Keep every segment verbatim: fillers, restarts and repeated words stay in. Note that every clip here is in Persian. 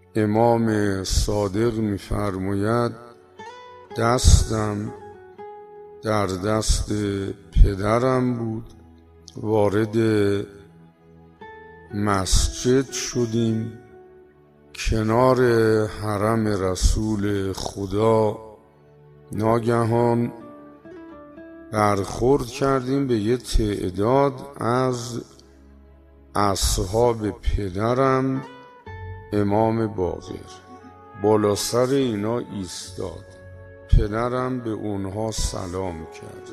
امام صادق می‌فرماید دستم در دست پدرم بود. وارد مسجد شدیم، کنار حرم رسول خدا ناگهان برخورد کردیم به یه تعداد از اصحاب پدرم امام باقر. بالا سر اینا ایستاد، پدرم به اونها سلام کرد،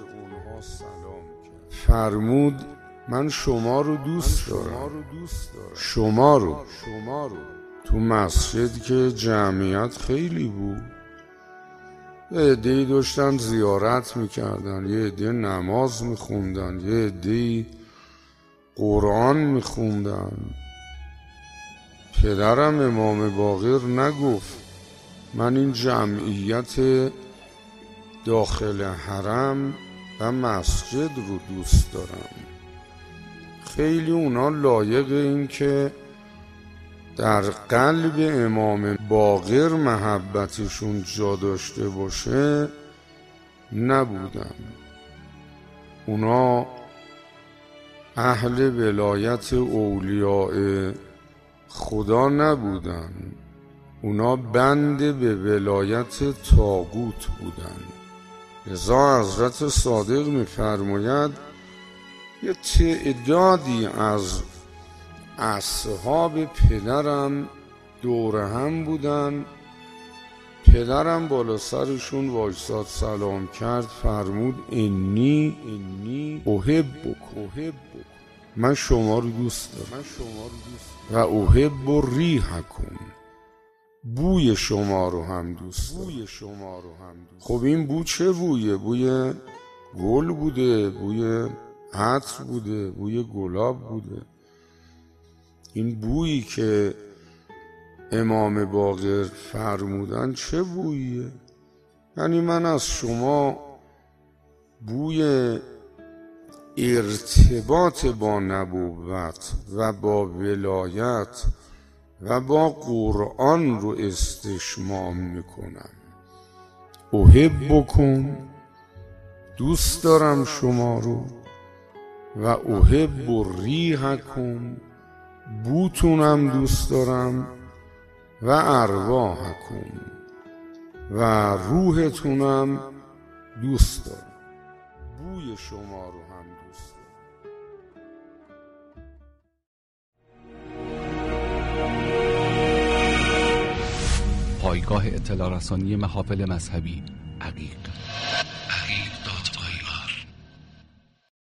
فرمود من شما رو دوست دارم، شما رو. تو مسجد که جمعیت خیلی بود، یه عده‌ای داشتن زیارت میکردن، یه عده نماز میخوندن، یه عده قرآن میخوندن. پدرم امام باقر نگفت من این جمعیت داخل حرم و مسجد رو دوست دارم. خیلی اونا لایق این که در قلب امام باقر محبتشون جا داشته باشه نبودن. اونا اهل ولایت اولیاء خدا نبودن، اونا بند به ولایت طاغوت بودن. لذا حضرت صادق می‌فرماید یه تعدادی از اصحاب پدرم دور هم بودن. پدرم بالا سرشون وایساد، سلام کرد، فرمود انی انی احبک، من شما رو دوست دارم و احب ریحکم، بوی شما رو هم دوست دارم. خب این بو چه بویه؟ بوی گل بوده، بوی عطر بوده، بوی گلاب بوده. این بویی که امام باقر فرمودن چه بوییه؟ یعنی من از شما بوی ارتباط با نبوت و با ولایت و با قرآن رو استشمام میکنم. احبکم، دوست دارم شما رو، و احب ریحکم، بوتونم دوست دارم، و ارواحکم، و روحتونم دوست دارم، بوی شما رو هم دوست دارم. پایگاه اطلاع رسانی محافل مذهبی عقیق.